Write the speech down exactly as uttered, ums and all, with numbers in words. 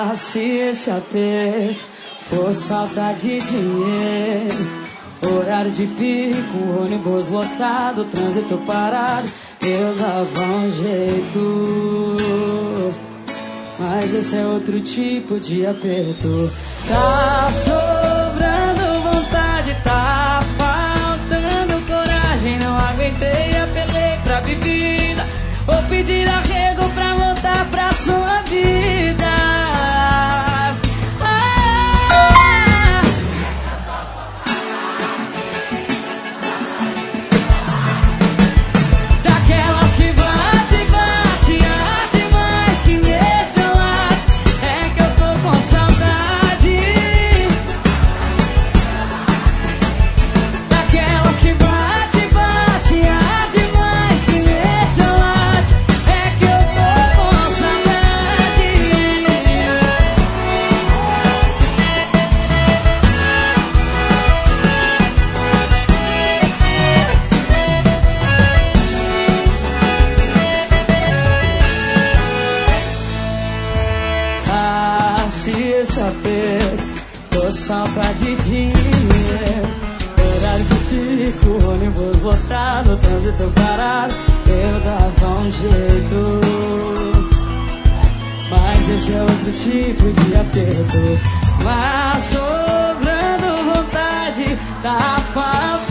Ah, se esse aperto fosse falta de dinheiro, horário de pico, ônibus lotado, trânsito parado, eu dava um jeito. Mas esse é outro tipo de aperto. Tá sobrando vontade, tá faltando coragem. Não aguentei, apelei pra bebida. Vou pedir arrego pra voltar pra sua vida. Ah! Daquelas que bate, bate, arde mais que metiolate. É que eu tô com saudade. Daquelas que bate, bate, arde mais que metiolate. É que eu tô com saudade. Ah, se esse aperto fosse falta de dinheiro, horário de pico, ônibus lotado, trânsito parado, eu dava um jeito. Mas esse é outro tipo de aperto. Mas sobrando vontade, tá faltando